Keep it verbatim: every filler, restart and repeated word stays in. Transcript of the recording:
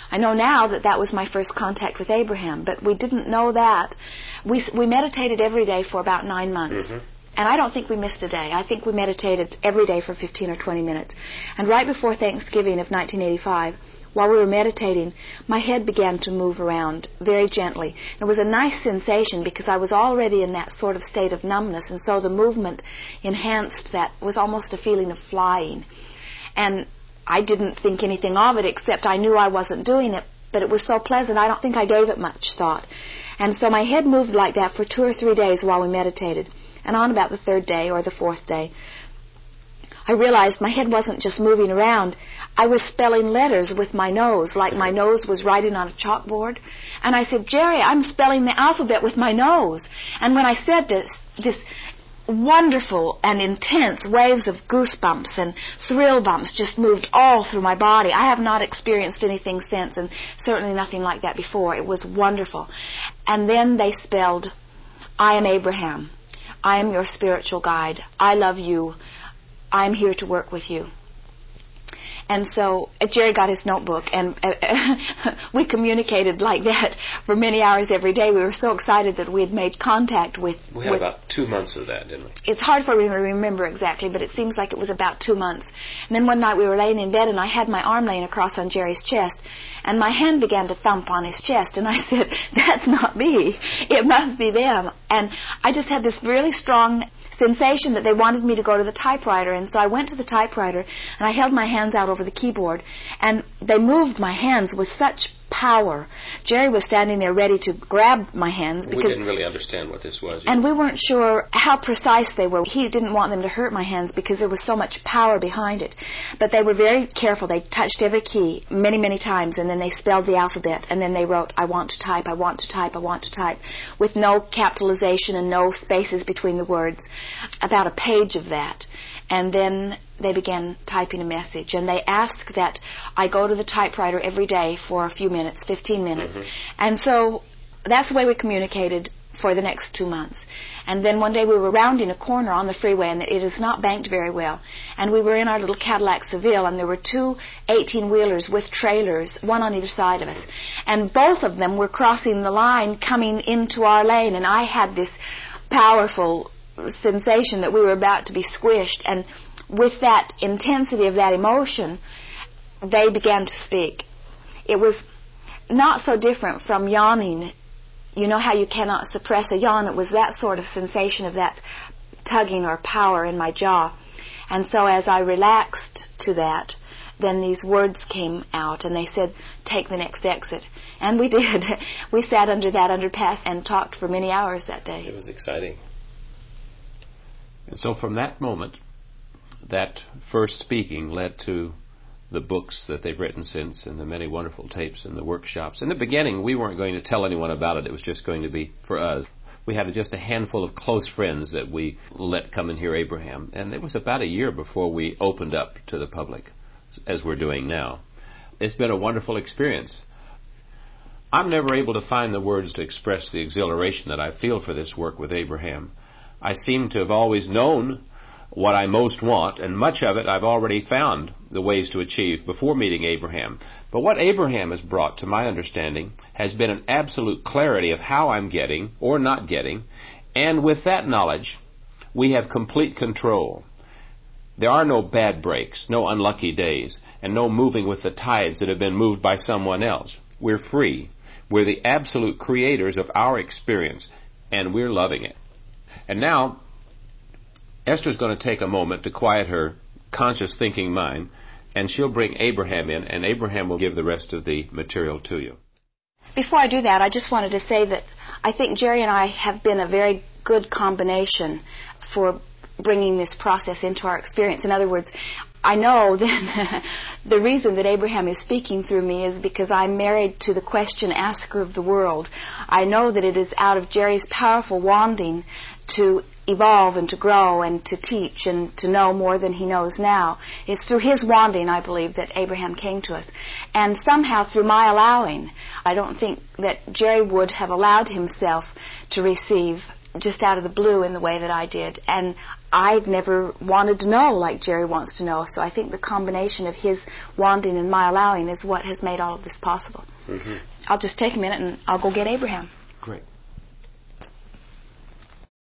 I know now that that was my first contact with Abraham, but we didn't know that. We, we meditated every day for about nine months. Mm-hmm. And I don't think we missed a day. I think we meditated every day for fifteen or twenty minutes. And right before Thanksgiving of nineteen eighty-five, while we were meditating, my head began to move around very gently. It was a nice sensation because I was already in that sort of state of numbness, and so the movement enhanced that. It was almost a feeling of flying. And I didn't think anything of it, except I knew I wasn't doing it, but it was so pleasant I don't think I gave it much thought. And so my head moved like that for two or three days while we meditated. And on about the third day or the fourth day, I realized my head wasn't just moving around. I was spelling letters with my nose, like my nose was writing on a chalkboard. And I said, Jerry, I'm spelling the alphabet with my nose. And when I said this, this wonderful and intense waves of goosebumps and thrill bumps just moved all through my body. I have not experienced anything since, and certainly nothing like that before. It was wonderful. And then they spelled, I am Abraham. I am your spiritual guide. I love you. I'm here to work with you. And so uh, Jerry got his notebook, and uh, we communicated like that for many hours every day. We were so excited that we had made contact with... We had with, about two months of that, didn't we? It's hard for me to remember exactly, but it seems like it was about two months. And then one night we were laying in bed, and I had my arm laying across on Jerry's chest, and my hand began to thump on his chest, and I said, that's not me. It must be them. And I just had this really strong sensation that they wanted me to go to the typewriter, and so I went to the typewriter, and I held my hands out over the keyboard, and they moved my hands with such power. Jerry was standing there ready to grab my hands because we didn't really understand what this was. And we weren't sure how precise they were. He didn't want them to hurt my hands because there was so much power behind it. But they were very careful. They touched every key many, many times, and then they spelled the alphabet, and then they wrote, I want to type, I want to type, I want to type, with no capitalization and no spaces between the words, about a page of that. And then they began typing a message, and they asked that I go to the typewriter every day for a few minutes, fifteen minutes. Mm-hmm. And so that's the way we communicated for the next two months. And then one day we were rounding a corner on the freeway, and it is not banked very well. And we were in our little Cadillac Seville, and there were two eighteen-wheelers with trailers, one on either side of us. And both of them were crossing the line coming into our lane, and I had this powerful sensation that we were about to be squished, and with that intensity of that emotion, they began to speak. It was not so different from yawning. You know how you cannot suppress a yawn? It was that sort of sensation of that tugging or power in my jaw. And so as I relaxed to that, then these words came out, and they said, take the next exit. And we did. We sat under that underpass and talked for many hours that day. It was exciting. And so from that moment, that first speaking led to the books that they've written since, and the many wonderful tapes and the workshops. In the beginning, we weren't going to tell anyone about it. It was just going to be for us. We had just a handful of close friends that we let come and hear Abraham. And it was about a year before we opened up to the public, as we're doing now. It's been a wonderful experience. I'm never able to find the words to express the exhilaration that I feel for this work with Abraham. I seem to have always known what I most want, and much of it I've already found the ways to achieve before meeting Abraham. But what Abraham has brought to my understanding has been an absolute clarity of how I'm getting or not getting, and with that knowledge, we have complete control. There are no bad breaks, no unlucky days, and no moving with the tides that have been moved by someone else. We're free. We're the absolute creators of our experience, and we're loving it. And now, Esther's going to take a moment to quiet her conscious thinking mind, and she'll bring Abraham in, and Abraham will give the rest of the material to you. Before I do that, I just wanted to say that I think Jerry and I have been a very good combination for bringing this process into our experience. In other words, I know that the reason that Abraham is speaking through me is because I'm married to the question asker of the world. I know that it is out of Jerry's powerful wanting to evolve and to grow and to teach and to know more than he knows now. It's through his wanting, I believe, that Abraham came to us. And somehow through my allowing, I don't think that Jerry would have allowed himself to receive just out of the blue in the way that I did. And I've never wanted to know like Jerry wants to know. So I think the combination of his wanting and my allowing is what has made all of this possible. Mm-hmm. I'll just take a minute and I'll go get Abraham. Great.